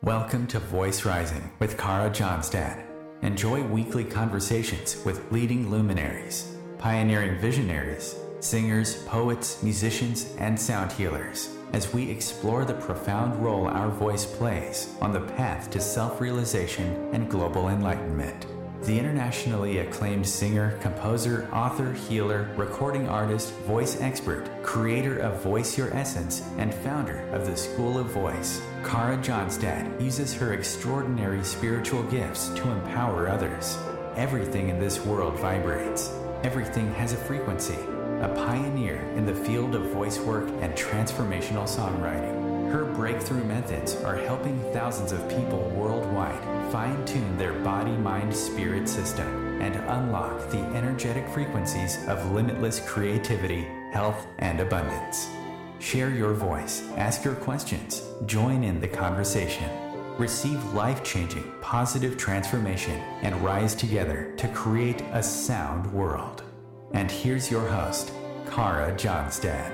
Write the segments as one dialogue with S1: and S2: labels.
S1: Welcome to Voice Rising with Kara Johnstad. Enjoy weekly conversations with leading luminaries, pioneering visionaries, singers, poets, musicians, and sound healers as we explore the profound role our voice plays on the path to self-realization and global enlightenment. The internationally acclaimed singer, composer, author, healer, recording artist, voice expert, creator of Voice Your Essence, and founder of the School of Voice, Kara Johnstad uses her extraordinary spiritual gifts to empower others. Everything in this world vibrates. Everything has a frequency. A pioneer in the field of voice work and transformational songwriting. Her breakthrough methods are helping thousands of people worldwide fine-tune their body-mind-spirit system and unlock the energetic frequencies of limitless creativity, health, and abundance. Share your voice, ask your questions, join in the conversation. Receive life-changing, positive transformation and rise together to create a sound world. And here's your host, Kara Johnstad.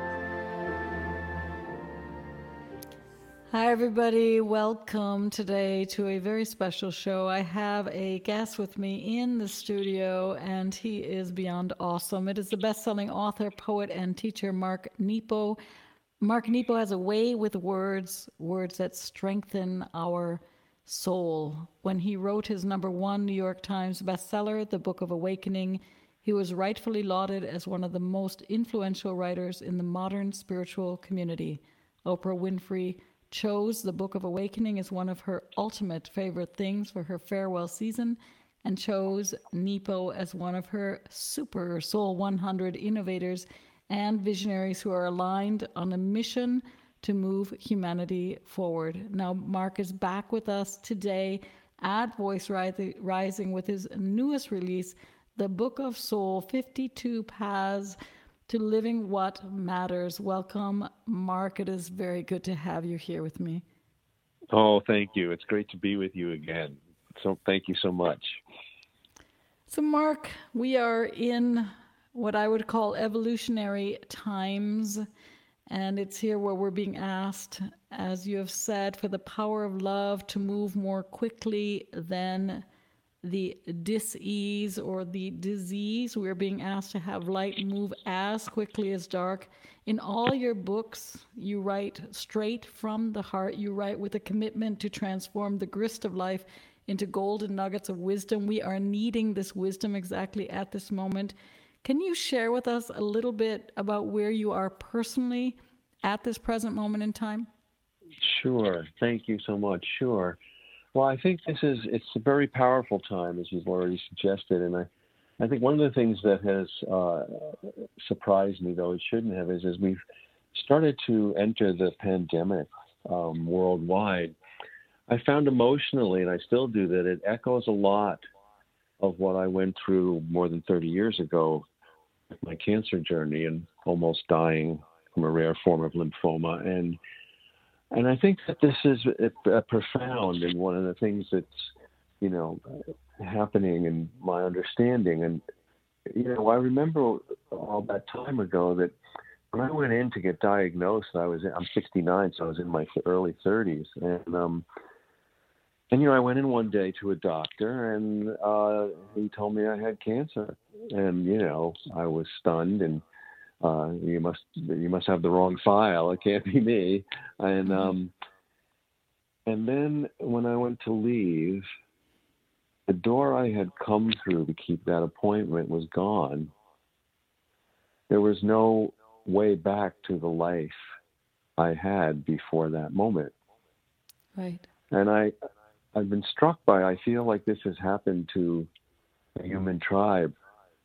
S2: Hi, everybody. Welcome today to a very special show. I have a guest with me in the studio, and he is beyond awesome. It is the best-selling author, poet, and teacher, Mark Nepo. Mark Nepo has a way with words that strengthen our soul. When he wrote his #1 New York Times bestseller, The Book of Awakening, he was rightfully lauded as one of the most influential writers in the modern spiritual community. Oprah Winfrey chose The Book of Awakening as one of her ultimate favorite things for her farewell season and chose Nepo as one of her super Soul 100 innovators and visionaries who are aligned on a mission to move humanity forward. Now, Mark is back with us today at Voice Rising with his newest release, The Book of Soul, 52 Paths to Living What Matters. Welcome, Mark. It is very good to have you here with me.
S3: Oh, thank you. It's great to be with you again. So thank you so much.
S2: So, Mark, we are in what I would call evolutionary times, and it's here where we're being asked, as you have said, for the power of love to move more quickly than the dis-ease or the disease. We're being asked to have light move as quickly as dark. In all your books, you write straight from the heart. You write with a commitment to transform the grist of life into golden nuggets of wisdom. We are needing this wisdom exactly at this moment. Can you share with us a little bit about where you are personally at this present moment in time?
S3: Sure. Thank you so much. Sure. Well, I think it's a very powerful time, as you've already suggested. And I think one of the things that has surprised me, though it shouldn't have, is as we've started to enter the pandemic worldwide, I found emotionally, and I still do, that it echoes a lot of what I went through more than 30 years ago with my cancer journey and almost dying from a rare form of lymphoma. And I think that this is profound and one of the things that's, happening in my understanding. And, I remember all that time ago that when I went in to get diagnosed, I'm 69, so I was in my early 30s. And I went in one day to a doctor and he told me I had cancer. And, I was stunned and you must have the wrong file. It can't be me. And then when I went to leave, the door I had come through to keep that appointment was gone. There was no way back to the life I had before that moment.
S2: Right.
S3: And I've been struck by, I feel like this has happened to the human tribe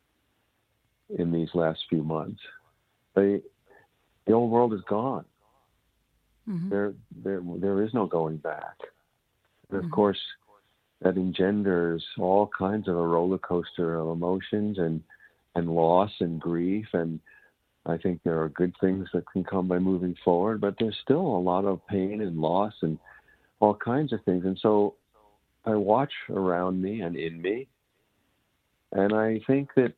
S3: in these last few months. The old world is gone. Mm-hmm. There is no going back. And of course, that engenders all kinds of a roller coaster of emotions and loss and grief. And I think there are good things that can come by moving forward, but there's still a lot of pain and loss and all kinds of things. And so I watch around me and in me, and I think that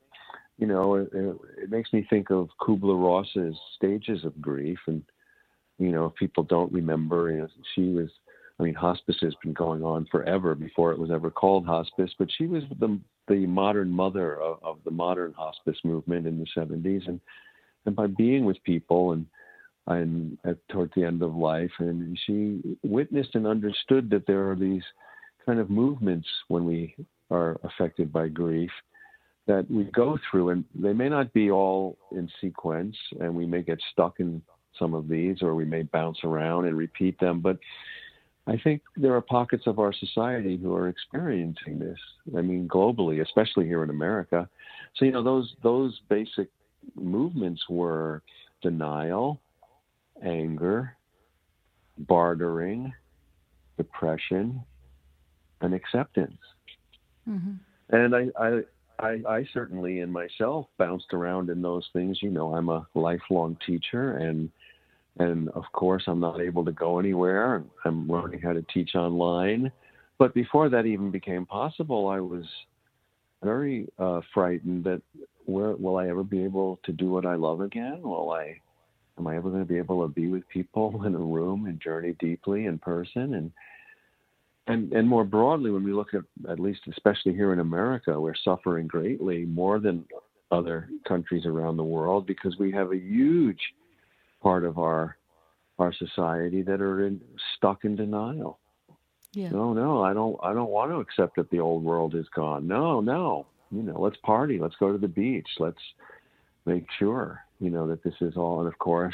S3: it makes me think of Kubler-Ross's stages of grief. And, if people don't remember, she was I mean, hospice has been going on forever before it was ever called hospice, but she was the modern mother of the modern hospice movement in the 70s. And by being with people and toward the end of life, and she witnessed and understood that there are these kind of movements when we are affected by grief that we go through, and they may not be all in sequence, and we may get stuck in some of these, or we may bounce around and repeat them, but I think there are pockets of our society who are experiencing this. I mean, globally, especially here in America. So, those basic movements were denial, anger, bartering, depression, and acceptance. Mm-hmm. And I certainly in myself bounced around in those things. I'm a lifelong teacher, and of course I'm not able to go anywhere. I'm learning how to teach online. But before that even became possible, I was very frightened that will I ever be able to do what I love again? Am I ever going to be able to be with people in a room and journey deeply in person? And more broadly, when we look at least especially here in America, we're suffering greatly more than other countries around the world because we have a huge part of our society that are stuck in denial. Yeah. No, I don't want to accept that the old world is gone. No. Let's party. Let's go to the beach. Let's make sure, that this is all. And of course,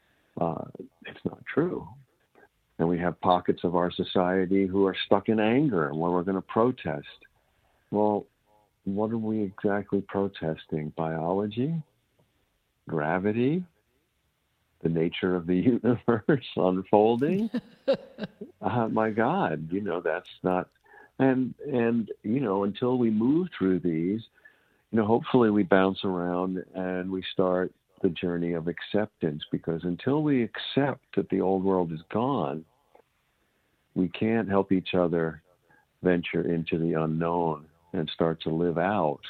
S3: it's not true. And we have pockets of our society who are stuck in anger and where we're going to protest. Well, what are we exactly protesting? Biology? Gravity? The nature of the universe unfolding? My God, that's not. And until we move through these, hopefully we bounce around and we start the journey of acceptance, because until we accept that the old world is gone, we can't help each other venture into the unknown and start to live out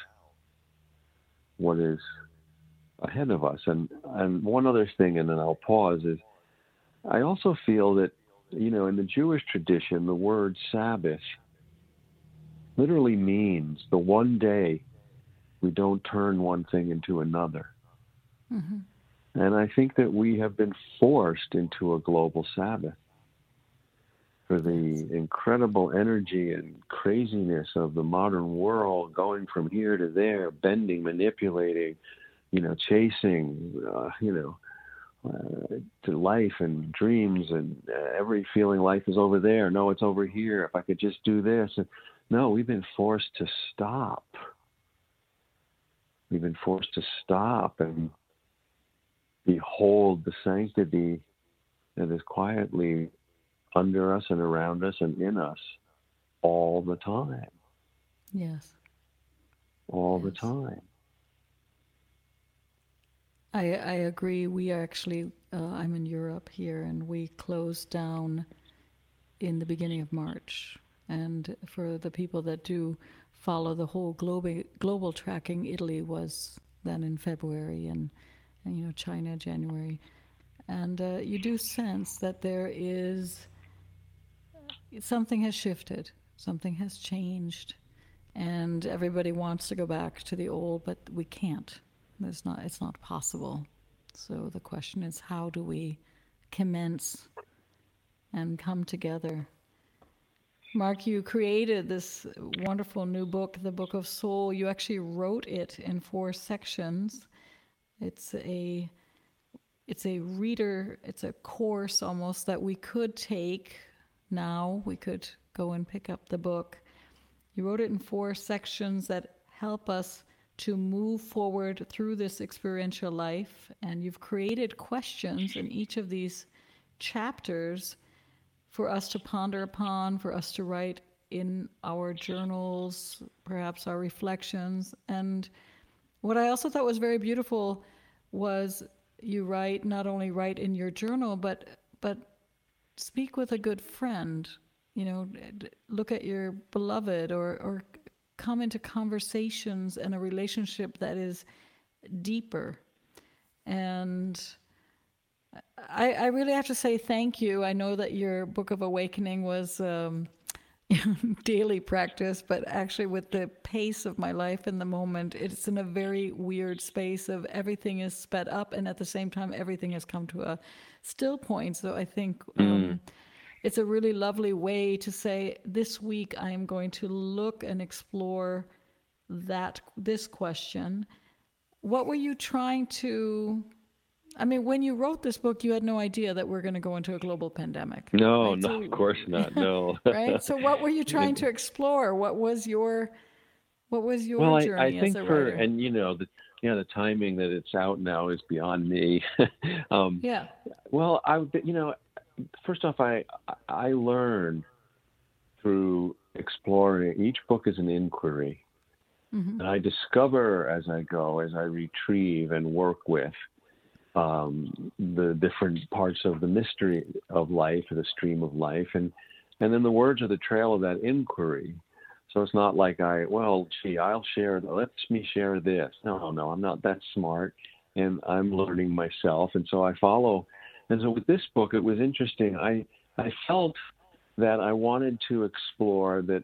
S3: what is ahead of us. And one other thing, and then I'll pause, is I also feel that, in the Jewish tradition, the word Sabbath literally means the one day we don't turn one thing into another. Mm-hmm. And I think that we have been forced into a global Sabbath for the incredible energy and craziness of the modern world, going from here to there, bending, manipulating, chasing, to life and dreams, and every feeling life is over there. No, it's over here. If I could just do this. No, we've been forced to stop. We've been forced to stop and behold the sanctity that is quietly under us and around us and in us all the time.
S2: Yes.
S3: All the time.
S2: I agree. We are actually, I'm in Europe here, and we closed down in the beginning of March. And for the people that do follow the whole global tracking, Italy was then in February, and China, January. And you do sense that there is, something has shifted, something has changed, and everybody wants to go back to the old, but we can't. It's not possible. So the question is, how do we commence and come together? Mark, you created this wonderful new book, The Book of Soul. You actually wrote it in 4 sections. It's a course almost that we could take now. We could go and pick up the book. You wrote it in 4 sections that help us to move forward through this experiential life. And you've created questions in each of these chapters for us to ponder upon, for us to write in our journals, perhaps our reflections. And what I also thought was very beautiful was you not only write in your journal, but speak with a good friend, look at your beloved, or come into conversations and a relationship that is deeper. And I really have to say thank you. I know that your Book of Awakening was daily practice, but actually, with the pace of my life in the moment, it's in a very weird space of everything is sped up, and at the same time, everything has come to a still point. So I think
S3: Mm.
S2: it's a really lovely way to say this week I am going to look and explore this question. What were you trying to? I mean, when you wrote this book, you had no idea that we're going to go into a global pandemic,
S3: No,
S2: right?
S3: no, of course not. No.
S2: Right. So, what were you trying to explore? What was your
S3: Well, I
S2: journey as
S3: think
S2: a
S3: for,
S2: writer?
S3: and the timing that it's out now is beyond me. um,
S2: Yeah.
S3: well, first off, I learn through exploring. Each book is an inquiry,
S2: Mm-hmm.
S3: and I discover as I go, as I retrieve and work with the different parts of the mystery of life, or the stream of life, and then the words are the trail of that inquiry. So it's not like I'll share, let me share this. No, I'm not that smart, and I'm learning myself, and so I follow. And so with this book, it was interesting. I felt that I wanted to explore that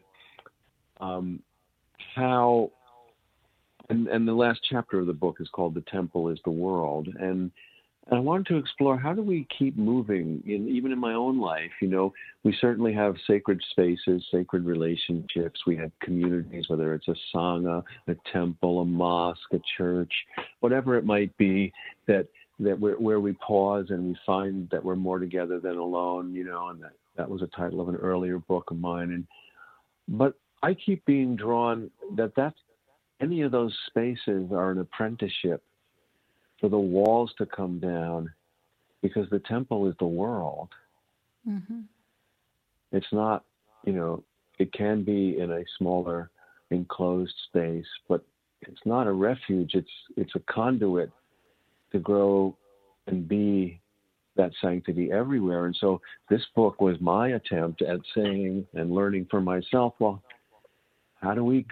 S3: how, and the last chapter of the book is called "The Temple is the World," and I wanted to explore how do we keep moving, even in my own life. We certainly have sacred spaces, sacred relationships. We have communities, whether it's a sangha, a temple, a mosque, a church, whatever it might be, where we pause and we find that we're more together than alone. And that was a title of an earlier book of mine. But I keep being drawn that's any of those spaces are an apprenticeship for the walls to come down, because the temple is the world.
S2: Mm-hmm.
S3: It's not, it can be in a smaller enclosed space, but it's not a refuge. It's a conduit to grow and be that sanctity everywhere. And so this book was my attempt at saying and learning for myself, well, how do we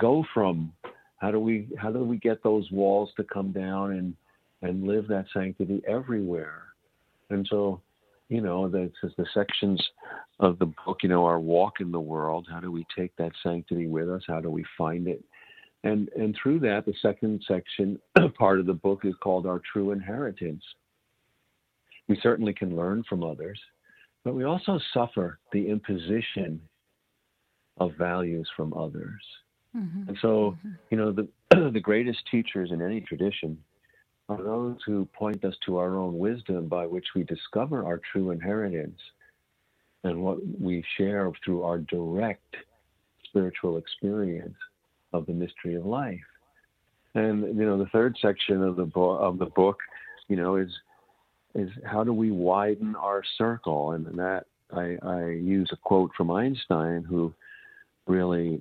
S3: get those walls to come down and live that sanctity everywhere? And so, the sections of the book, our walk in the world, how do we take that sanctity with us? How do we find it? And through that, the second section, part of the book, is called Our True Inheritance. We certainly can learn from others, but we also suffer the imposition of values from others.
S2: Mm-hmm.
S3: And so, the greatest teachers in any tradition are those who point us to our own wisdom, by which we discover our true inheritance and what we share through our direct spiritual experience of the mystery of life. And the third section of the book, is how do we widen our circle? And that I use a quote from Einstein, who really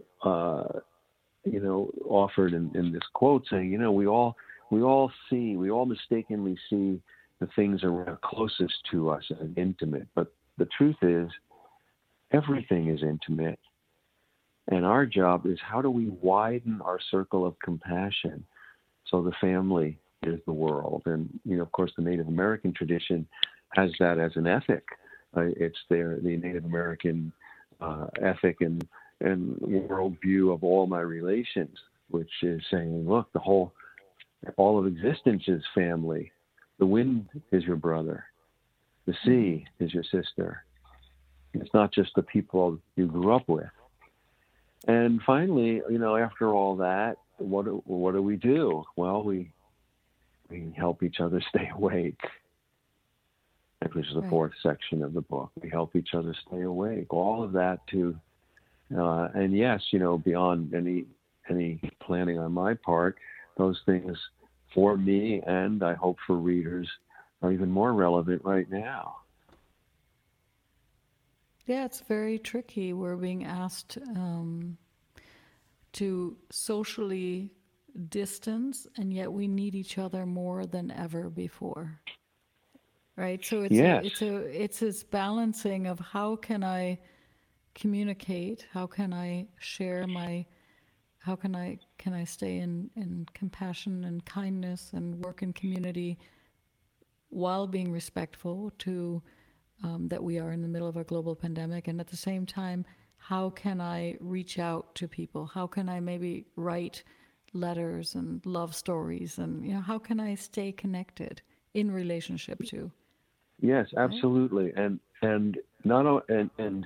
S3: offered in this quote, saying, we all mistakenly see the things around closest to us as intimate, but the truth is everything is intimate. And our job is, how do we widen our circle of compassion so the family is the world? And, of course, the Native American tradition has that as an ethic. It's the Native American ethic and worldview of all my relations, which is saying, look, all of existence is family. The wind is your brother. The sea is your sister. It's not just the people you grew up with. And finally, after all that, what do we do? Well, we help each other stay awake, which is the fourth section of the book. We help each other stay awake. All of that and yes, beyond any planning on my part, those things for me, and I hope for readers, are even more relevant right now.
S2: Yeah, it's very tricky. We're being asked to socially distance, and yet we need each other more than ever before. Right? So it's this balancing of how can I communicate, how can I share how can I stay in compassion and kindness and work in community while being respectful to that we are in the middle of a global pandemic, and at the same time, how can I reach out to people? How can I maybe write letters and love stories, and how can I stay connected in relationship to?
S3: Yes, absolutely, and not and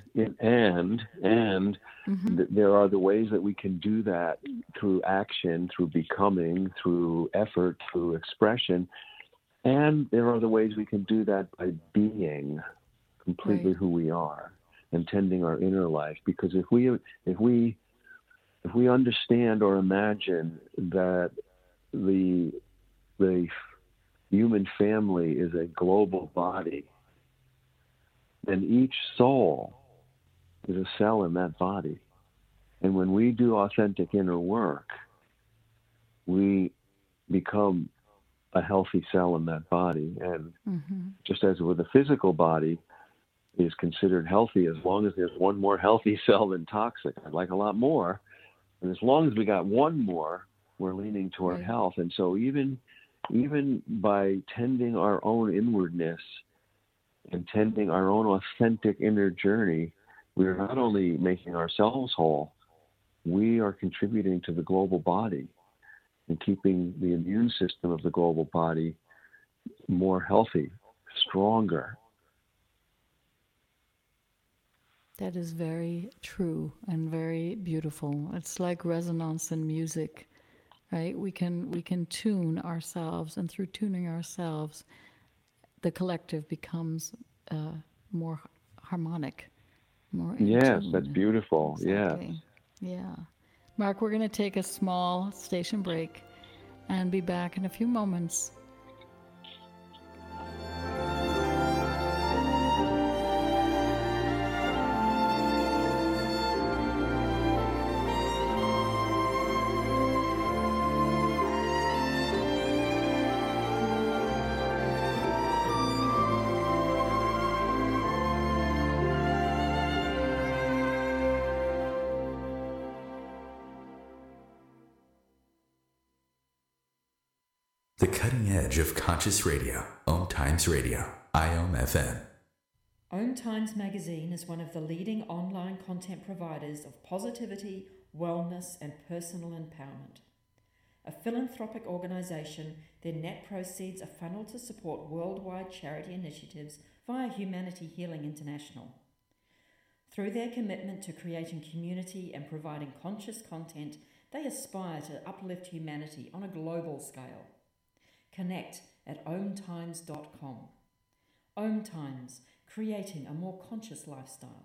S3: there are the ways that we can do that through action, through becoming, through effort, through expression, and there are the ways we can do that by being completely who we are and tending our inner life. Because if we understand or imagine that the human family is a global body, then each soul is a cell in that body. And when we do authentic inner work, we become a healthy cell in that body. And just as with the physical body is considered healthy, as long as there's one more healthy cell than toxic, I'd like a lot more. And as long as we got one more, we're leaning toward health. And so even by tending our own inwardness and tending our own authentic inner journey, we are not only making ourselves whole, we are contributing to the global body and keeping the immune system of the global body more healthy, stronger.
S2: That is very true and very beautiful. It's like resonance in music, right? We can tune ourselves, and through tuning ourselves, the collective becomes more harmonic, more in tune.
S3: That's beautiful.
S2: Exactly. Yeah. Mark, we're going to take a small station break and be back in a few moments.
S1: The cutting edge of conscious radio, Om Times Radio, IOM FM.
S4: Om Times Magazine is one of the leading online content providers of positivity, wellness, and personal empowerment. A philanthropic organisation, their net proceeds are funneled to support worldwide charity initiatives via Humanity Healing International. Through their commitment to creating community and providing conscious content, they aspire to uplift humanity on a global scale. Connect at omtimes.com. Om Times, creating a more conscious lifestyle.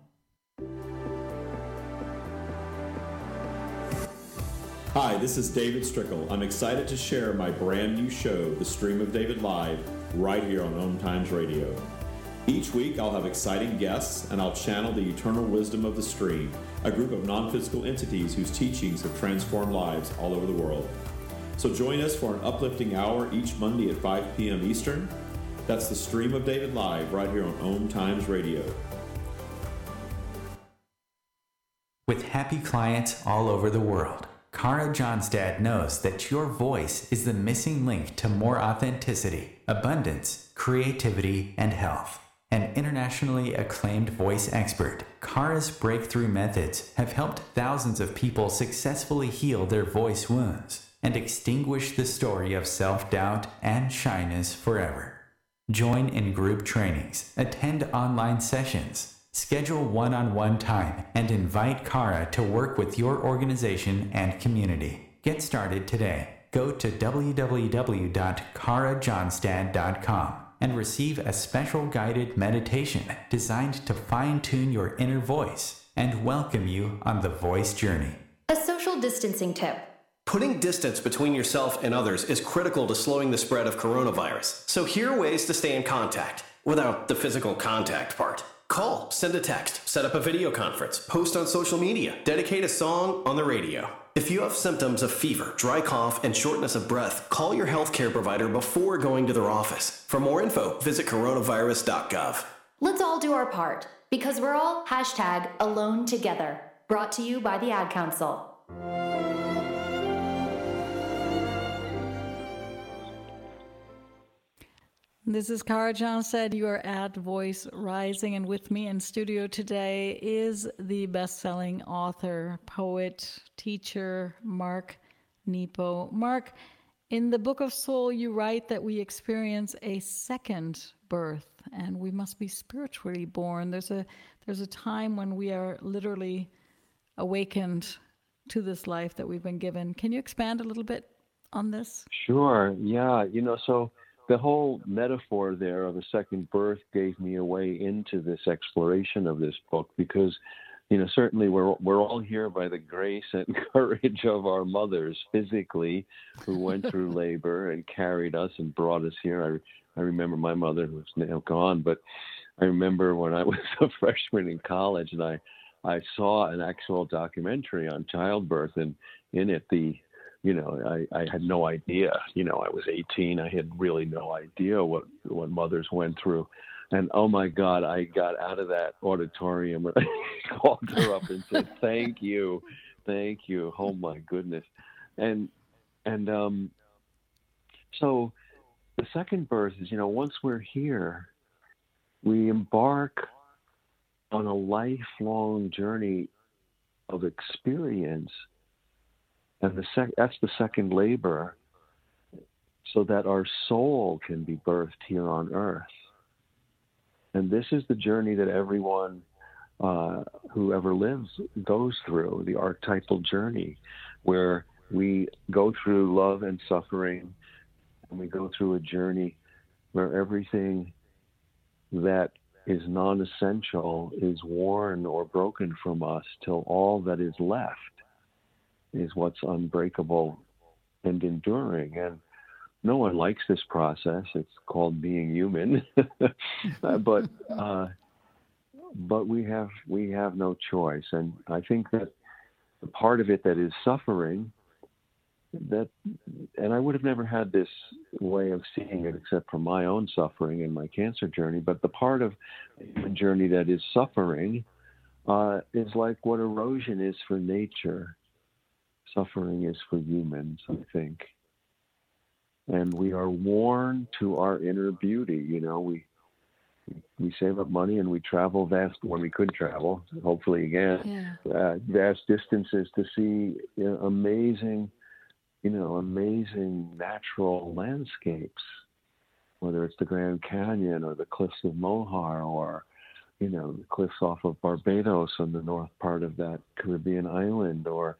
S5: Hi, this is David Strickle. I'm excited to share my brand new show, The Stream of David Live, right here on Om Times Radio. Each week I'll have exciting guests and I'll channel the eternal wisdom of the stream, a group of non-physical entities whose teachings have transformed lives all over the world. So join us for an uplifting hour each Monday at 5 p.m. Eastern. That's The Stream of David Live right here on Om Times Radio.
S1: With happy clients all over the world, Kara Johnstad knows that your voice is the missing link to more authenticity, abundance, creativity, and health. An internationally acclaimed voice expert, Kara's breakthrough methods have helped thousands of people successfully heal their voice wounds and extinguish the story of self-doubt and shyness forever. Join in group trainings, attend online sessions, schedule one-on-one time, and invite Kara to work with your organization and community. Get started today. Go to www.karajohnstad.com and receive a special guided meditation designed to fine-tune your inner voice and welcome you on the voice journey.
S6: A social distancing tip.
S7: Putting distance between yourself and others is critical to slowing the spread of coronavirus. So here are ways to stay in contact without the physical contact part. Call, send a text, set up a video conference, post on social media, dedicate a song on the radio. If you have symptoms of fever, dry cough, and shortness of breath, call your healthcare provider before going to their office. For more info, visit coronavirus.gov.
S6: Let's all do our part, because we're all #alone together. Brought to you by the Ad Council.
S2: This is Cara Johnstad. You are at Voice Rising, and with me in studio today is the best-selling author, poet, teacher, Mark Nepo. Mark, in the Book of Soul, you write that we experience a second birth, and we must be spiritually born. There's a time when we are literally awakened to this life that we've been given. Can you expand a little bit on this?
S3: Sure. Yeah. So the whole metaphor there of a second birth gave me a way into this exploration of this book because, certainly we're all here by the grace and courage of our mothers physically who went through labor and carried us and brought us here. I remember my mother, who's now gone, but I remember when I was a freshman in college and I saw an actual documentary on childbirth, and in it I had no idea. I was 18. I had really no idea what mothers went through. And oh my God, I got out of that auditorium and I called her up and said, thank you. Oh my goodness. And so the second birth is, once we're here, we embark on a lifelong journey of experience. And that's the second labor, so that our soul can be birthed here on earth. And this is the journey that everyone who ever lives goes through, the archetypal journey, where we go through love and suffering, and we go through a journey where everything that is non-essential is worn or broken from us till all that is left is what's unbreakable and enduring. And no one likes this process. It's called being human. But we have no choice. And I think that the part of it that is suffering, and I would have never had this way of seeing it except for my own suffering and my cancer journey, but the part of the human journey that is suffering is like what erosion is for nature. Suffering is for humans, I think. And we are worn to our inner beauty. We save up money and we travel vast, when we could travel, hopefully again, vast distances to see amazing natural landscapes, whether it's the Grand Canyon or the cliffs of Mojar or, the cliffs off of Barbados on the north part of that Caribbean island, or,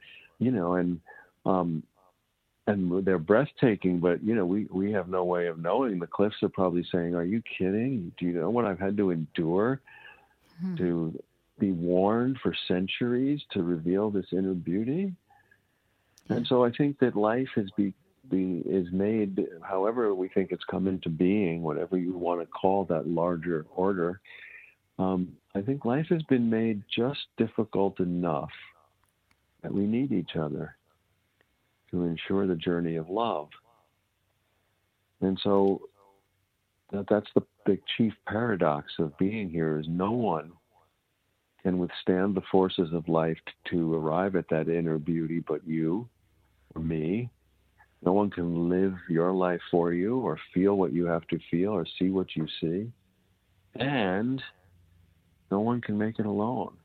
S3: and they're breathtaking, but, we have no way of knowing. The cliffs are probably saying, are you kidding? Do you know what I've had to endure to be worn for centuries to reveal this inner beauty? And so I think that life is made, however we think it's come into being, whatever you want to call that larger order. I think life has been made just difficult enough that we need each other to ensure the journey of love. And so that's the chief paradox of being here, is no one can withstand the forces of life to arrive at that inner beauty but you or me. No one can live your life for you or feel what you have to feel or see what you see. And no one can make it alone.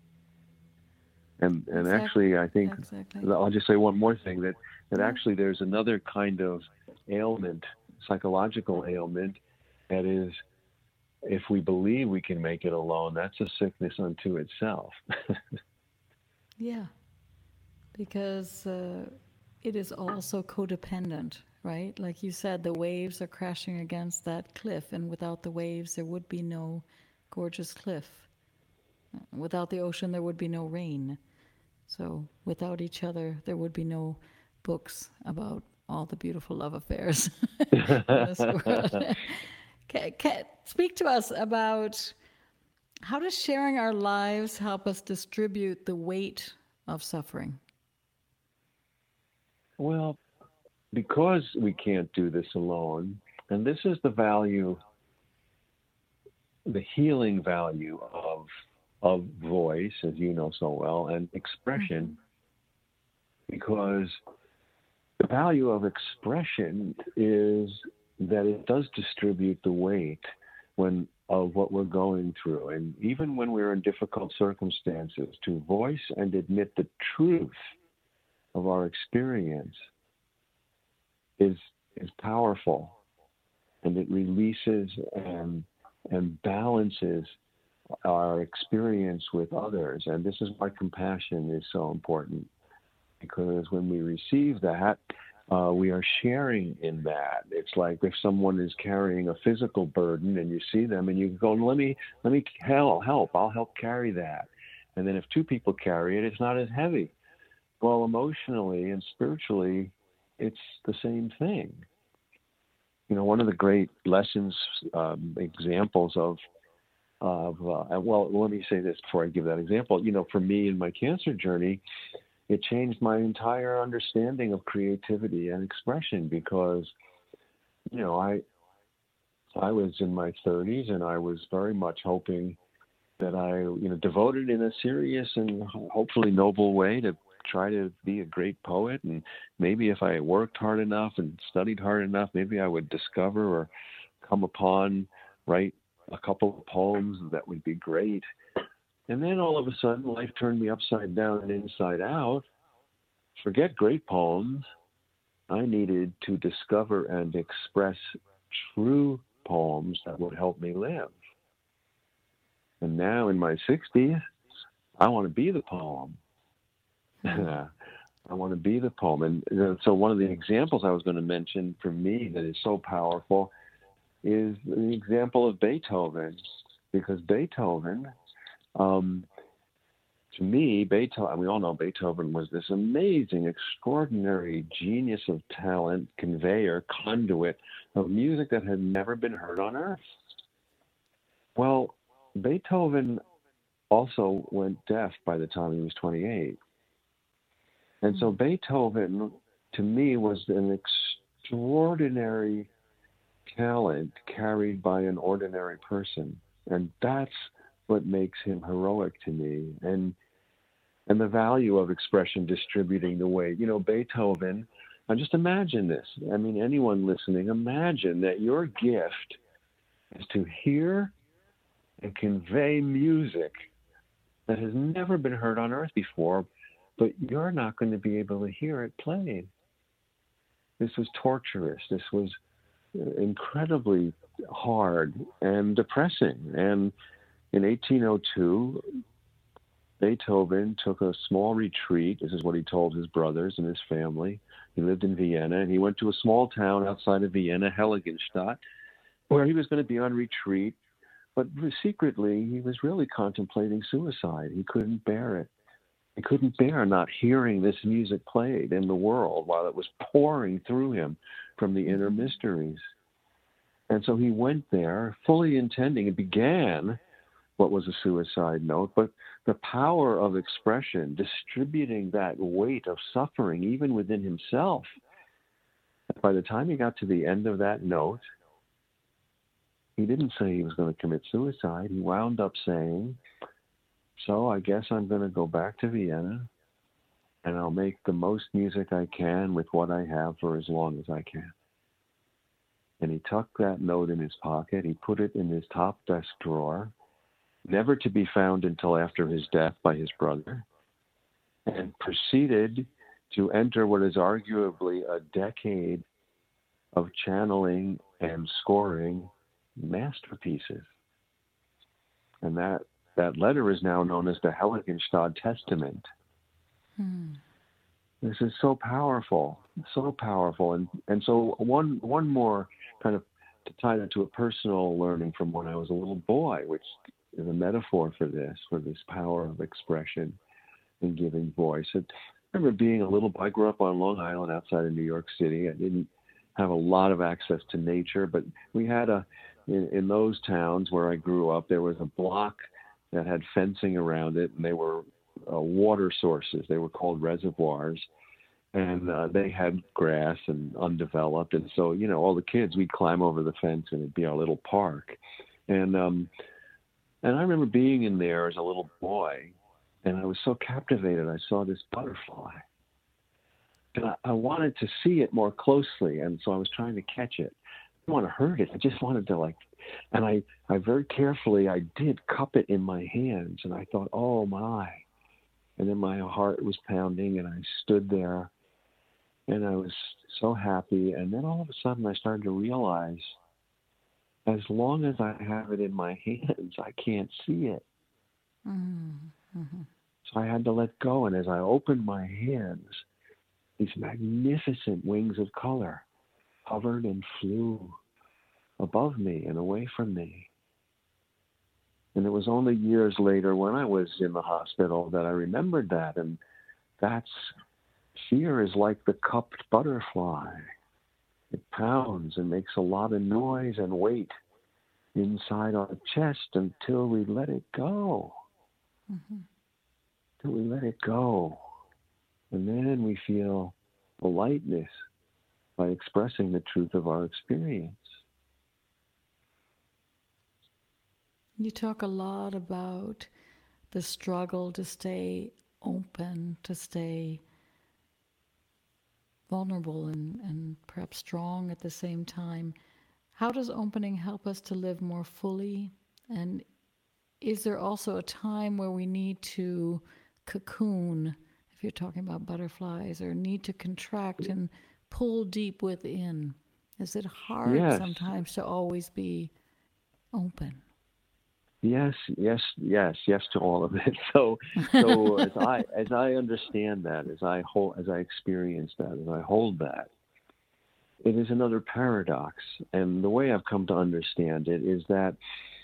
S3: And exactly. Actually, I think, I'll just say one more thing, that actually there's another kind of ailment, psychological ailment, that is, if we believe we can make it alone, that's a sickness unto itself.
S2: Yeah, because it is also codependent, right? Like you said, the waves are crashing against that cliff, and without the waves, there would be no gorgeous cliff. Without the ocean, there would be no rain. So without each other, there would be no books about all the beautiful love affairs in this world. Speak to us about, how does sharing our lives help us distribute the weight of suffering?
S3: Well, because we can't do this alone, and this is the value, the healing value of voice, as you know so well, and expression, because the value of expression is that it does distribute the weight of what we're going through. And even when we're in difficult circumstances, to voice and admit the truth of our experience is powerful, and it releases and balances our experience with others. And this is why compassion is so important, because when we receive that, we are sharing in that. It's like if someone is carrying a physical burden and you see them and you go, let me help. I'll help carry that. And then if two people carry it, it's not as heavy. Well, emotionally and spiritually, it's the same thing. You know, one of the great lessons, examples well, let me say this before I give that example. You know, for me in my cancer journey, it changed my entire understanding of creativity and expression, because, you know, I was in my 30s and I was very much hoping that I, you know, devoted in a serious and hopefully noble way to try to be a great poet. And maybe if I worked hard enough and studied hard enough, maybe I would discover or come upon, write a couple of poems that would be great. And then all of a sudden, life turned me upside down and inside out. Forget great poems. I needed to discover and express true poems that would help me live. And now in my 60s, I want to be the poem. I want to be the poem. And so one of the examples I was going to mention for me that is so powerful is the example of Beethoven. Because Beethoven, to me, Beethoven, we all know Beethoven was this amazing, extraordinary genius of talent, conveyor, conduit of music that had never been heard on earth. Well, Beethoven also went deaf by the time he was 28. And so Beethoven, to me, was an extraordinary talent carried by an ordinary person. And that's what makes him heroic to me. And the value of expression distributing the weight. You know, Beethoven, and just imagine this. I mean, anyone listening, imagine that your gift is to hear and convey music that has never been heard on earth before, but you're not going to be able to hear it played. This was torturous. This was incredibly hard and depressing. And in 1802, Beethoven took a small retreat. This is what he told his brothers and his family. He lived in Vienna, and he went to a small town outside of Vienna, Heiligenstadt, where he was going to be on retreat. But secretly, he was really contemplating suicide. He couldn't bear it. He couldn't bear not hearing this music played in the world while it was pouring through him from the inner mysteries. And so he went there fully intending, it began what was a suicide note, but the power of expression, distributing that weight of suffering even within himself. By the time he got to the end of that note, he didn't say he was going to commit suicide. He wound up saying, so I guess I'm going to go back to Vienna and I'll make the most music I can with what I have for as long as I can. And he tucked that note in his pocket. He put it in his top desk drawer, never to be found until after his death by his brother, and proceeded to enter what is arguably a decade of channeling and scoring masterpieces. And that letter is now known as the Heiligenstadt Testament. This is so powerful, so powerful. And so one more kind of to tie that to a personal learning from when I was a little boy, which is a metaphor for this power of expression and giving voice. I remember being a little boy. I grew up on Long Island outside of New York City. I didn't have a lot of access to nature, but we had in those towns where I grew up, there was a block that had fencing around it, and they were water sources. They were called reservoirs, and they had grass and undeveloped. And so, you know, all the kids, we'd climb over the fence and it'd be our little park. And I remember being in there as a little boy, and I was so captivated. I saw this butterfly, and I wanted to see it more closely, and so I was trying to catch it. want to hurt it. I just wanted to and I very carefully, I did cup it in my hands, and I thought, oh my. And then my heart was pounding, and I stood there, and I was so happy. And then all of a sudden I started to realize, as long as I have it in my hands, I can't see it.
S2: Mm-hmm.
S3: So I had to let go. And as I opened my hands, these magnificent wings of color hovered and flew above me and away from me. And it was only years later, when I was in the hospital, that I remembered that. And fear is like the cupped butterfly. It pounds and makes a lot of noise and weight inside our chest until we let it go.
S2: Mm-hmm.
S3: Till we let it go. And then we feel the lightness by expressing the truth of our experience.
S2: You talk a lot about the struggle to stay open, to stay vulnerable and perhaps strong at the same time. How does opening help us to live more fully? And is there also a time where we need to cocoon, if you're talking about butterflies, or need to contract and pull deep within? Is it hard sometimes to always be open?
S3: Yes to all of it. So as I understand that, as I experience that, as I hold that, it is another paradox. And the way I've come to understand it is that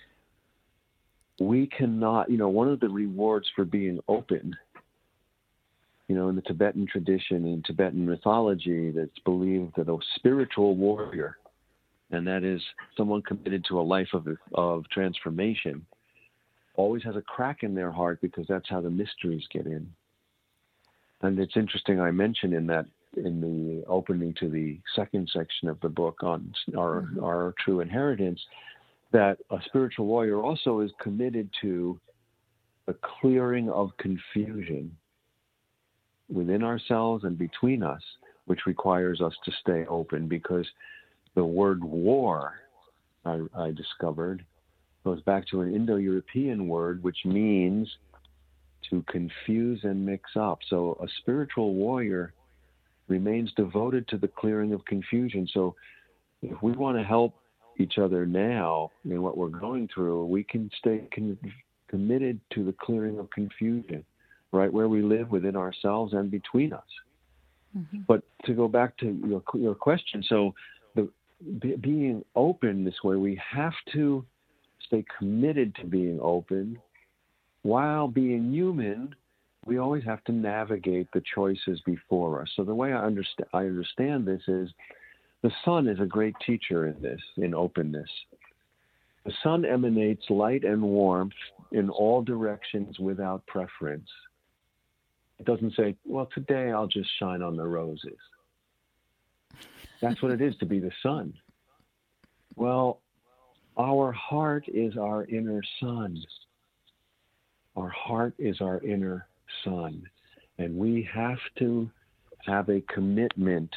S3: we cannot, one of the rewards for being open, in the Tibetan tradition, in Tibetan mythology, that's believed that a spiritual warrior, and that is someone committed to a life of transformation, always has a crack in their heart, because that's how the mysteries get in. And it's interesting, I mentioned in the opening to the second section of the book on our true inheritance, that a spiritual warrior also is committed to the clearing of confusion within ourselves and between us, which requires us to stay open, because the word war, I discovered, goes back to an Indo-European word, which means to confuse and mix up. So a spiritual warrior remains devoted to the clearing of confusion. So if we want to help each other now in what we're going through, we can stay committed to the clearing of confusion, right where we live within ourselves and between us. Mm-hmm. But to go back to your question, so being open this way, we have to stay committed to being open. While being human, we always have to navigate the choices before us. So the way I understand this is, the sun is a great teacher in openness. The sun emanates light and warmth in all directions without preference. It doesn't say, well, today I'll just shine on the roses. That's what it is to be the sun. Well, our heart is our inner sun. Our heart is our inner sun. And we have to have a commitment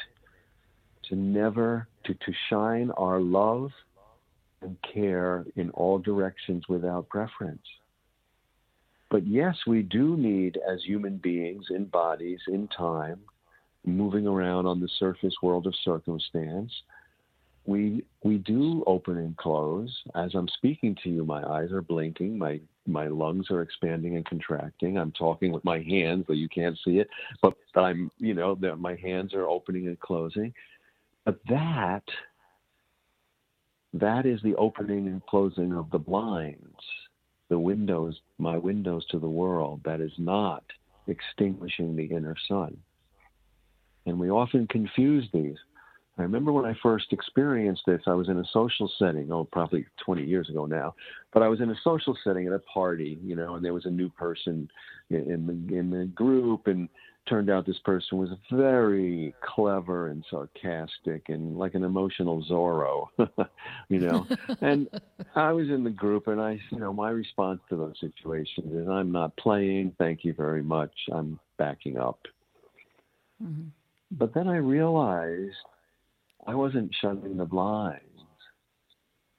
S3: to shine our love and care in all directions without preference. But yes, we do need, as human beings, in bodies, in time, moving around on the surface world of circumstance, we do open and close. As I'm speaking to you, my eyes are blinking, my lungs are expanding and contracting. I'm talking with my hands, though you can't see it, but my hands are opening and closing. But that is the opening and closing of the blinds, the windows, my windows to the world. That is not extinguishing the inner sun. And we often confuse these. I remember when I first experienced this, I was in a social setting, probably 20 years ago now, but I was in a social setting at a party, and there was a new person in the group, and turned out this person was very clever and sarcastic and like an emotional Zorro, and I was in the group, and my response to those situations is, I'm not playing, thank you very much, I'm backing up. Mm-hmm. But then I realized I wasn't shutting the blinds.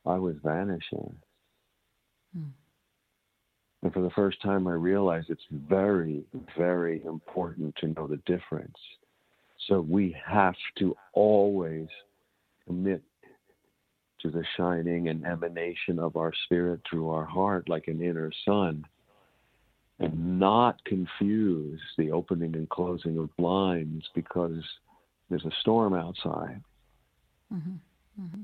S3: I was vanishing.
S2: Hmm.
S3: And for the first time, I realized it's very, very important to know the difference. So we have to always commit to the shining and emanation of our spirit through our heart like an inner sun, and not confuse the opening and closing of blinds because there's a storm outside.
S2: Mm-hmm. Mm-hmm.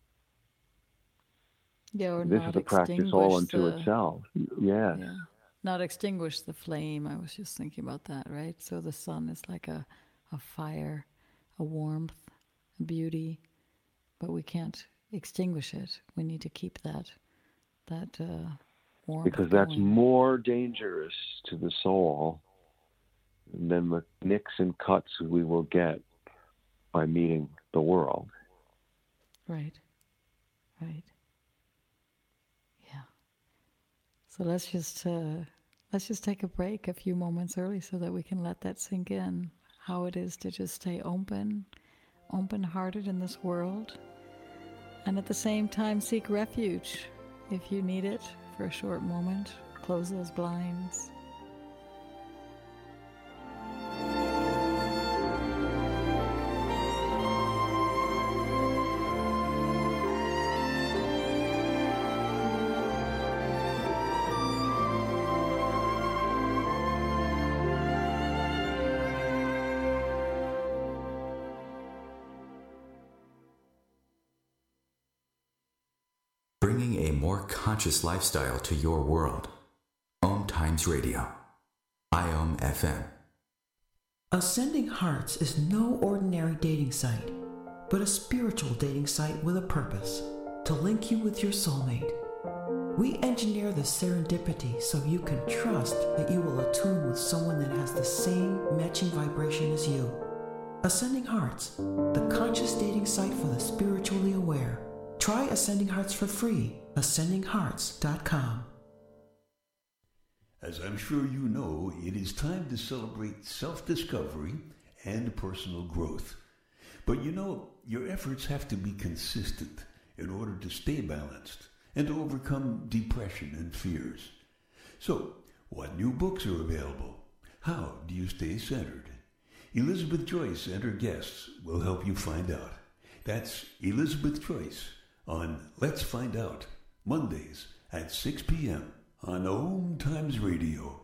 S2: Yeah, or
S3: This
S2: not
S3: is a practice all unto itself. Yes.
S2: Yeah. Not extinguish the flame. I was just thinking about that, right? So the sun is like a fire, a warmth, a beauty, but we can't extinguish it. We need to keep that warmth
S3: Because
S2: going.
S3: that's more dangerous to the soul than the nicks and cuts we will get by meeting the world.
S2: Right. Right. Yeah. So let's just take a break a few moments early so that we can let that sink in, how it is to just stay open-hearted in this world, and at the same time seek refuge if you need it for a short moment. Close those blinds.
S1: Bringing a more conscious lifestyle to your world. Om Times Radio. IOM FM.
S8: Ascending Hearts is no ordinary dating site, but a spiritual dating site with a purpose, to link you with your soulmate. We engineer the serendipity so you can trust that you will attune with someone that has the same matching vibration as you. Ascending Hearts, the conscious dating site for the spiritually aware. Try Ascending Hearts for free. AscendingHearts.com.
S9: As I'm sure you know, it is time to celebrate self-discovery and personal growth. But you know, your efforts have to be consistent in order to stay balanced and to overcome depression and fears. So, what new books are available? How do you stay centered? Elizabeth Joyce and her guests will help you find out. That's Elizabeth Joyce on Let's Find Out, Mondays at 6 p.m. on Om Times Radio.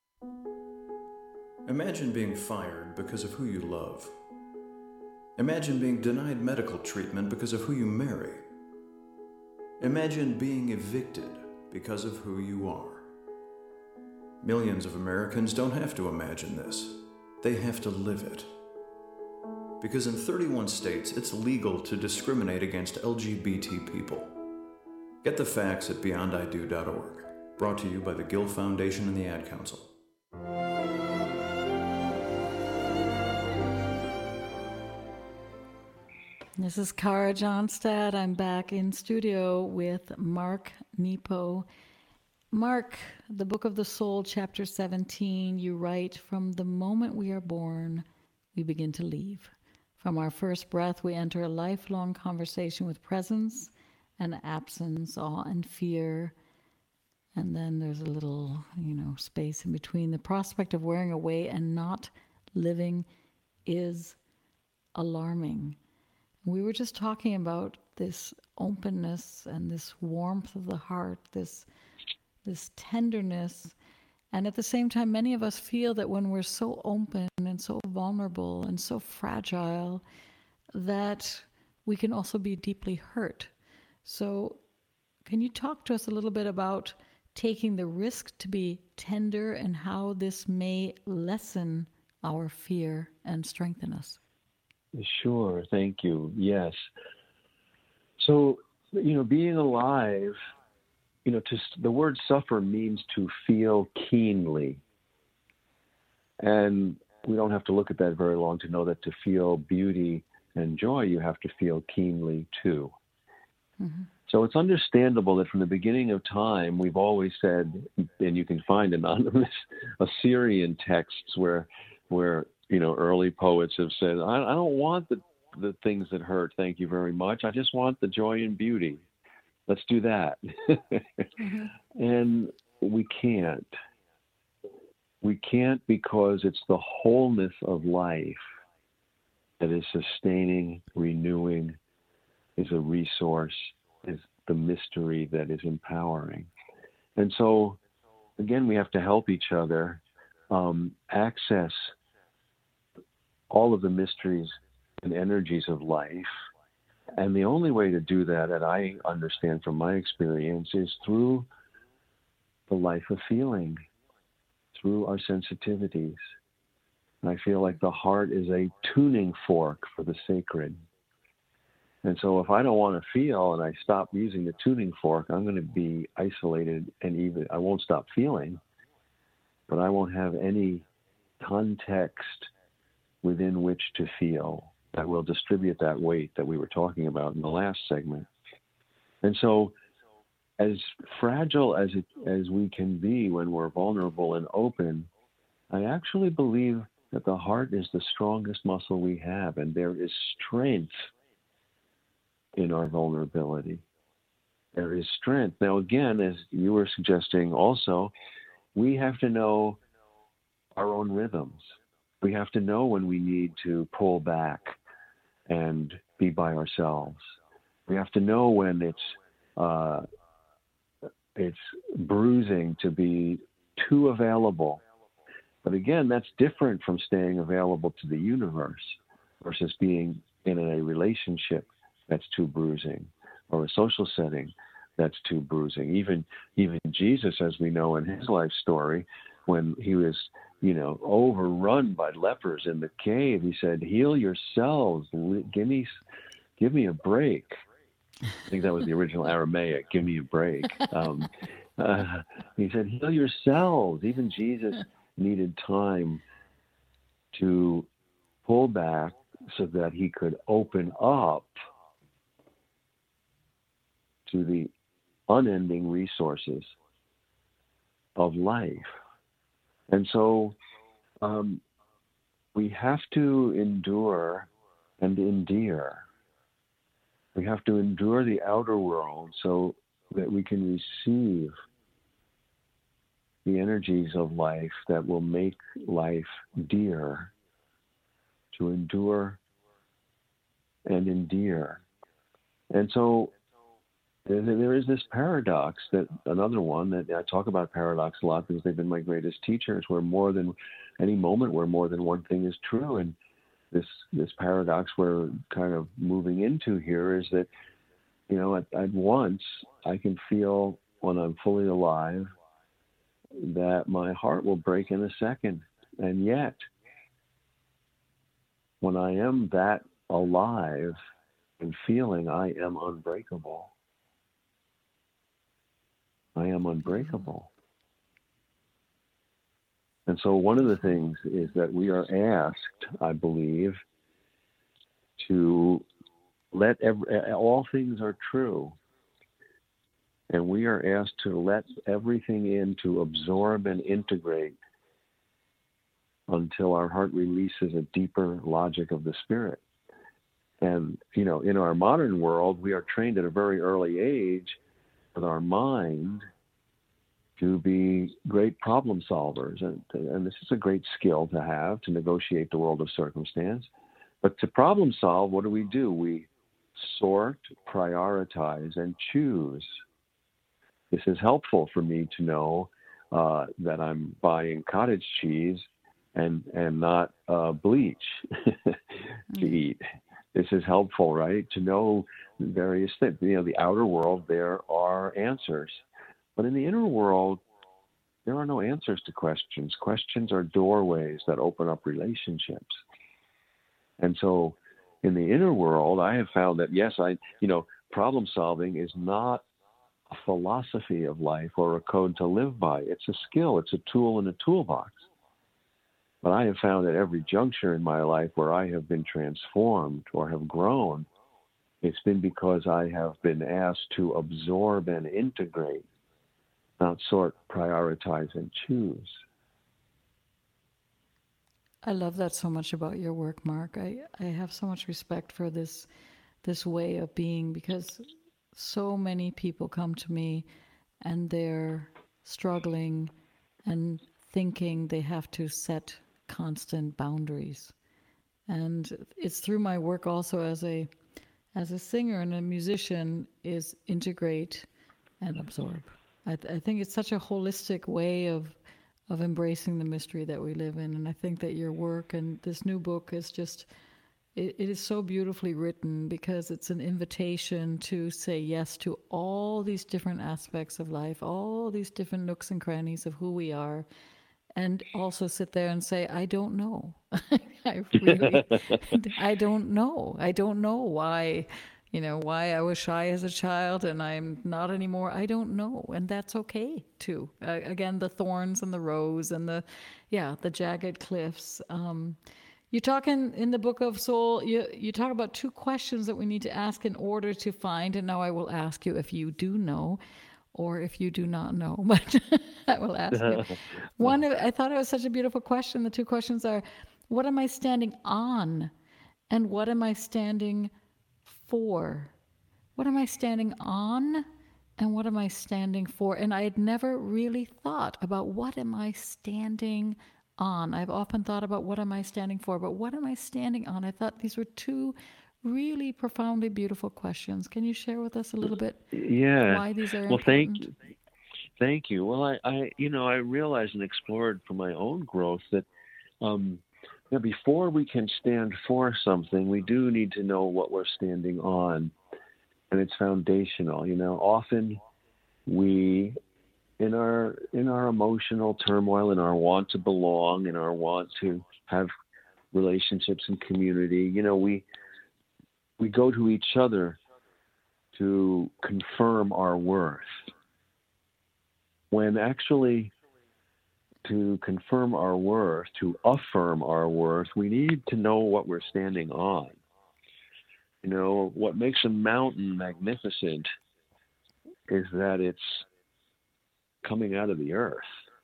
S7: Imagine being fired because of who you love. Imagine being denied medical treatment because of who you marry. Imagine being evicted because of who you are. Millions of Americans don't have to imagine this. They have to live it. Because in 31 states, it's legal to discriminate against LGBT people. Get the facts at beyondido.org. Brought to you by the Gill Foundation and the Ad Council.
S2: This is Kara Johnstad. I'm back in studio with Mark Nepo. Mark, the Book of the Soul, Chapter 17, you write, from the moment we are born, we begin to leave. From our first breath, we enter a lifelong conversation with presence and absence, awe and fear. And then there's a little, space in between. The prospect of wearing away and not living is alarming. We were just talking about this openness and this warmth of the heart, this tenderness. And at the same time, many of us feel that when we're so open and so vulnerable and so fragile, that we can also be deeply hurt. So can you talk to us a little bit about taking the risk to be tender and how this may lessen our fear and strengthen us?
S3: Sure, thank you. Yes. So, being alive, the word suffer means to feel keenly. And we don't have to look at that very long to know that to feel beauty and joy, you have to feel keenly too. Mm-hmm. So it's understandable that from the beginning of time, we've always said, and you can find anonymous Assyrian texts where early poets have said, I don't want the things that hurt, thank you very much. I just want the joy and beauty. let's do that. And we can't. We can't, because it's the wholeness of life that is sustaining, renewing, is a resource, is the mystery that is empowering. And so, again, we have to help each other access all of the mysteries and energies of life. And the only way to do that I understand from my experience, is through the life of feeling, through our sensitivities. And I feel like the heart is a tuning fork for the sacred. And so if I don't want to feel and I stop using the tuning fork, I'm going to be isolated, and even I won't stop feeling, but I won't have any context within which to feel that will distribute that weight that we were talking about in the last segment. And so, as fragile as we can be when we're vulnerable and open, I actually believe that the heart is the strongest muscle we have, and there is strength in our vulnerability. There is strength. Now, again, as you were suggesting also, we have to know our own rhythms. We have to know when we need to pull back and be by ourselves. We have to know when it's bruising to be too available. But again, that's different from staying available to the universe versus being in a relationship that's too bruising, or a social setting that's too bruising. Even Jesus, as we know in his life story, when he was, overrun by lepers in the cave, he said, "Heal yourselves. Give me a break." I think that was the original Aramaic. Give me a break. He said, "Heal yourselves." Even Jesus needed time to pull back so that he could open up to the unending resources of life. And so we have to endure and endear. We have to endure the outer world so that we can receive the energies of life that will make life dear. To endure and endear. And so there is this paradox, that another one that I talk about paradox a lot because they've been my greatest teachers, where more than any moment where more than one thing is true. And this paradox we're kind of moving into here is that, at once I can feel, when I'm fully alive, that my heart will break in a second. And yet, when I am that alive and feeling, I am unbreakable. I am unbreakable. And so one of the things is that we are asked, I believe, to let all things are true. And we are asked to let everything in, to absorb and integrate until our heart releases a deeper logic of the spirit. And, in our modern world, we are trained at a very early age with our mind to be great problem solvers. And this is a great skill to have, to negotiate the world of circumstance. But to problem solve, what do? We sort, prioritize, and choose. This is helpful for me to know that I'm buying cottage cheese and not bleach to eat. This is helpful, right? To know various things. The outer world, there are answers. But in the inner world, there are no answers to questions. Questions are doorways that open up relationships. And so in the inner world, I have found that, yes, problem solving is not a philosophy of life or a code to live by. It's a skill. It's a tool in a toolbox. But I have found at every juncture in my life where I have been transformed or have grown, it's been because I have been asked to absorb and integrate, not sort, prioritize, and choose.
S2: I love that so much about your work, Mark. I have so much respect for this way of being, because so many people come to me and they're struggling and thinking they have to set constant boundaries. And it's through my work also as a singer and a musician is integrate and absorb. I think it's such a holistic way of embracing the mystery that we live in. And I think that your work and this new book is just, it is so beautifully written because it's an invitation to say yes to all these different aspects of life, all these different nooks and crannies of who we are, and also sit there and say, I don't know. I don't know. I don't know why I was shy as a child and I'm not anymore. I don't know. And that's okay too. Again, the thorns and the rose and the jagged cliffs. You talk in the Book of Soul, you talk about 2 questions that we need to ask in order to find. And now I will ask you if you do know or if you do not know, but I will ask you. One, I thought it was such a beautiful question. The 2 questions are, what am I standing on? And what am I standing for? What am I standing on? And what am I standing for? And I had never really thought about what am I standing on. I've often thought about what am I standing for, but what am I standing on? I thought these were 2 really profoundly beautiful questions. Can you share with us a little bit why these are important?
S3: Thank you. Well, I realized and explored for my own growth that before we can stand for something, we do need to know what we're standing on, and it's foundational. Often we, in our emotional turmoil, in our want to belong, in our want to have relationships and community, we go to each other to confirm our worth. When actually, to confirm our worth, to affirm our worth, we need to know what we're standing on. What makes a mountain magnificent is that it's coming out of the earth.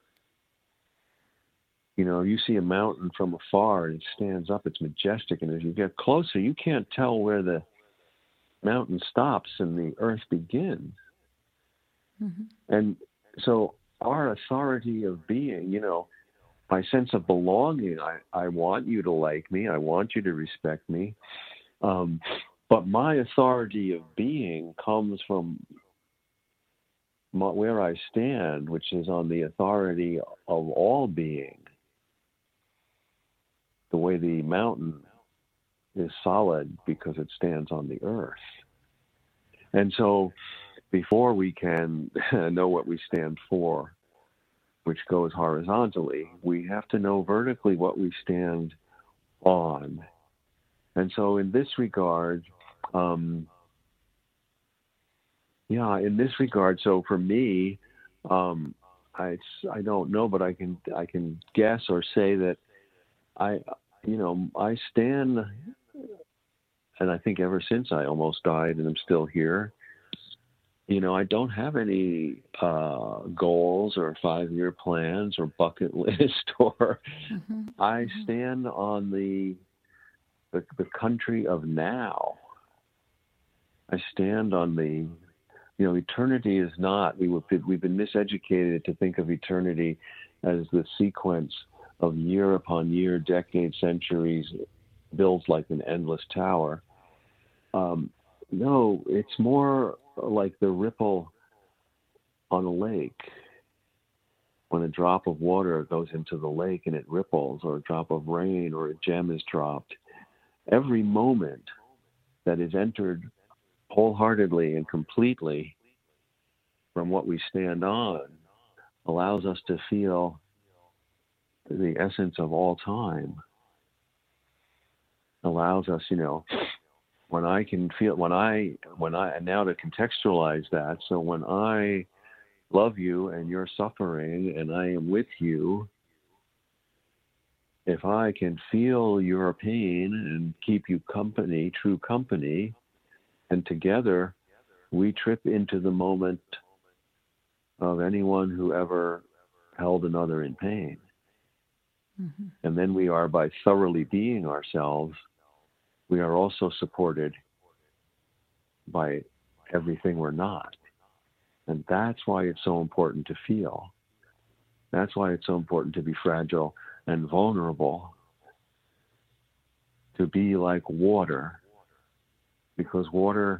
S3: You see a mountain from afar and it stands up, it's majestic, and as you get closer, you can't tell where the mountain stops and the earth begins. Mm-hmm. And so our authority of being, my sense of belonging, I want you to like me, I want you to respect me, but my authority of being comes from where I stand, which is on the authority of all being. The way the mountain is solid because it stands on the earth. And so before we can know what we stand for, which goes horizontally, we have to know vertically what we stand on. And so in this regard, so for me, I don't know, but I can guess or say that I stand, and I think ever since I almost died and I'm still here, I don't have any goals or 5-year plans or bucket list or I stand on the country of now. I stand on the, eternity is not, we've been miseducated to think of eternity as the sequence of year upon year, decades, centuries, builds like an endless tower. No, it's more like the ripple on a lake. When a drop of water goes into the lake and it ripples, or a drop of rain or a gem is dropped, every moment that is entered wholeheartedly and completely from what we stand on allows us to feel the essence of all time. Allows us, when I can feel, and now to contextualize that, so when I love you and you're suffering and I am with you, if I can feel your pain and keep you company, true company, and together we trip into the moment of anyone who ever held another in pain. Mm-hmm. And then we are, by thoroughly being ourselves, we are also supported by everything we're not. And that's why it's so important to feel. That's why it's so important to be fragile and vulnerable, to be like water, because water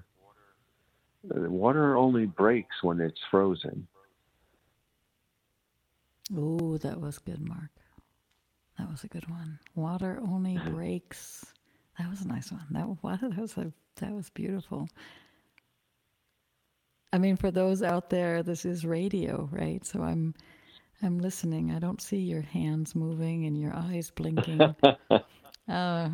S3: only breaks when it's frozen.
S2: Oh, that was good, Mark. That was a good one. Water only breaks. That was a nice one. That was beautiful. I mean, for those out there, this is radio, right? So I'm listening. I don't see your hands moving and your eyes blinking. I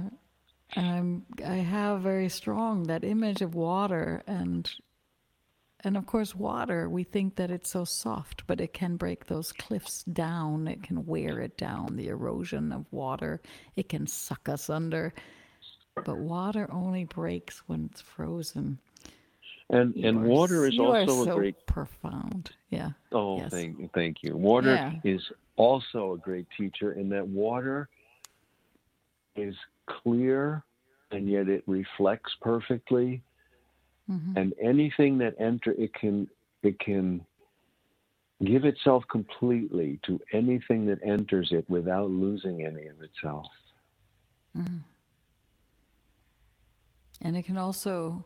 S2: have very strong that image of water, and of course water, we think that it's so soft, but it can break those cliffs down. It can wear it down, the erosion of water. It can suck us under. But water only breaks when it's frozen. And
S3: water is also
S2: so
S3: a great
S2: profound. Yeah.
S3: Oh,
S2: yes.
S3: thank you. Water is also a great teacher in that water is clear and yet it reflects perfectly. Mm-hmm. And anything that it can give itself completely to anything that enters it without losing any of itself.
S2: Mm-hmm. And it can also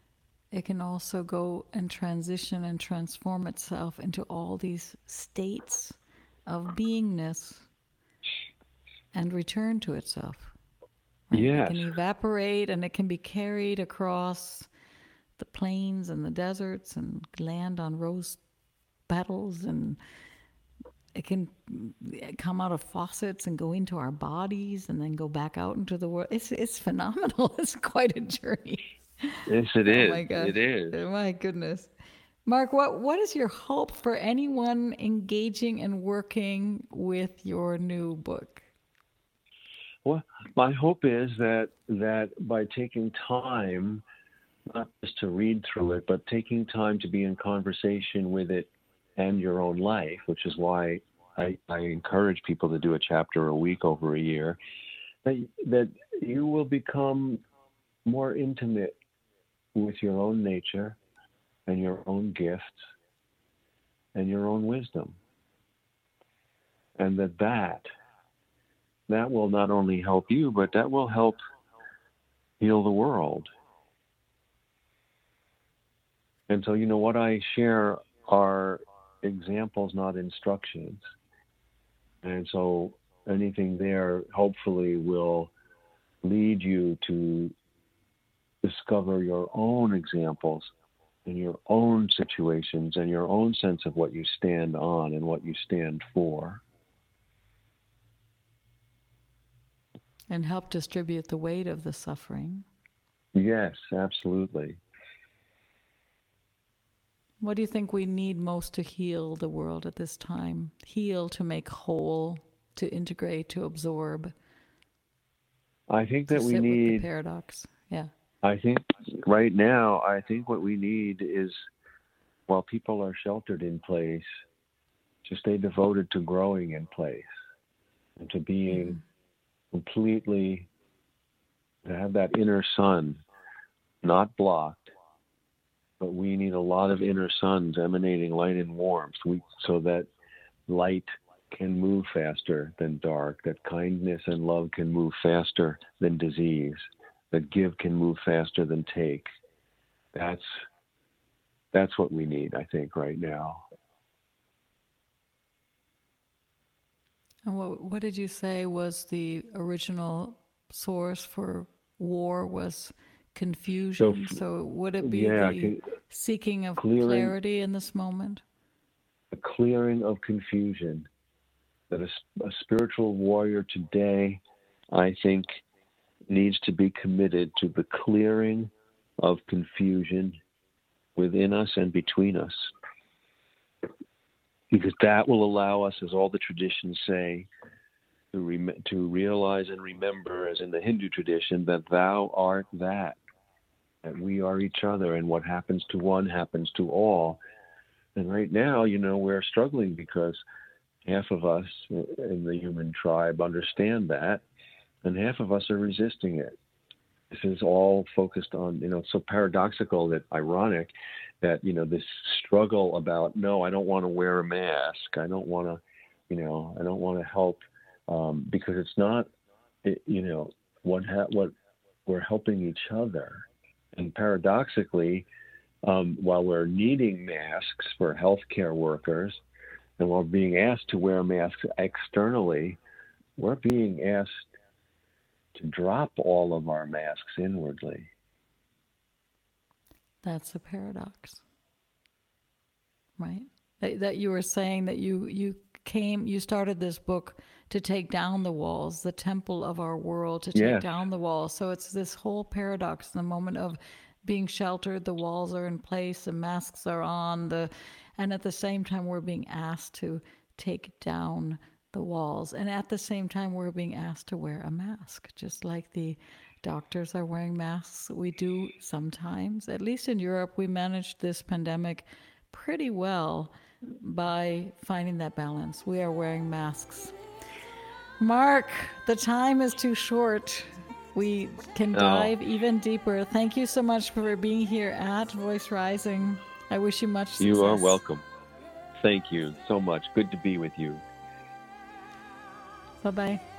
S2: go and transition and transform itself into all these states of beingness and return to itself. Right?
S3: Yes.
S2: It can evaporate and it can be carried across the plains and the deserts and land on rose petals, and it can come out of faucets and go into our bodies and then go back out into the world. It's phenomenal. It's quite a journey.
S3: Yes, it is.
S2: Oh my gosh.
S3: It is.
S2: My goodness. Mark, what is your hope for anyone engaging and working with your new book?
S3: Well, my hope is that by taking time, not just to read through it, but taking time to be in conversation with it and your own life, which is why I encourage people to do a chapter a week over a year, that you will become more intimate with your own nature and your own gifts and your own wisdom. And that will not only help you, but that will help heal the world. And so, what I share are examples, not instructions. And so anything there hopefully will lead you to discover your own examples and your own situations and your own sense of what you stand on and what you stand for.
S2: And help distribute the weight of the suffering.
S3: Yes, absolutely.
S2: What do you think we need most to heal the world at this time? Heal, to make whole, to integrate, to absorb.
S3: I think that we need
S2: with the paradox. Yeah.
S3: I think right now, what we need is, while people are sheltered in place, to stay devoted to growing in place and to being completely, to have that inner sun not blocked. But we need a lot of inner suns emanating light and warmth, so that light can move faster than dark, that kindness and love can move faster than disease, that give can move faster than take. That's what we need, I think, right now.
S2: And what did you say was the original source for war was confusion? So would it be the seeking of clarity in this moment?
S3: A clearing of confusion. That a spiritual warrior today, I think, needs to be committed to the clearing of confusion within us and between us. Because that will allow us, as all the traditions say, to realize and remember, as in the Hindu tradition, that thou art that we are each other, and what happens to one happens to all. And right now, we're struggling because half of us in the human tribe understand that, and half of us are resisting it. This is all focused on, it's so paradoxical, that ironic that, this struggle about, no, I don't want to wear a mask. I don't want to, I don't want to help, because it's not, what we're helping each other. And paradoxically, while we're needing masks for healthcare workers, and while being asked to wear masks externally, we're being asked to drop all of our masks inwardly.
S2: That's a paradox, right? That you were saying that you started this book to take down the walls, the temple of our world, to take down the walls. So it's this whole paradox. In the moment of being sheltered, the walls are in place, the masks are on, and at the same time we're being asked to take down the walls. And at the same time we're being asked to wear a mask, just like the doctors are wearing masks. We do sometimes, at least in Europe, we managed this pandemic pretty well by finding that balance. We are wearing masks. Mark, the time is too short. We can dive even deeper. Thank you so much for being here at Voice Rising. I wish you much success.
S3: You are welcome. Thank you so much. Good to be with you.
S2: Bye-bye.